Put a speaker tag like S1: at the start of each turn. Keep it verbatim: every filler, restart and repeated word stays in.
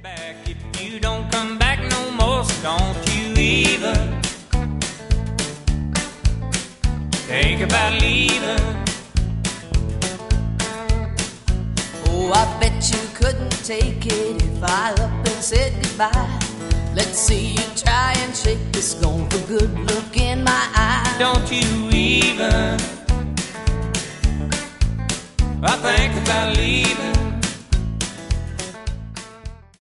S1: back if you don't come back no more, so don't you even think about leaving.
S2: Oh, I bet you couldn't take it if I up and said goodbye. Let's see you try and shake this gone for good look in my eye.
S1: Don't you even I think about leaving.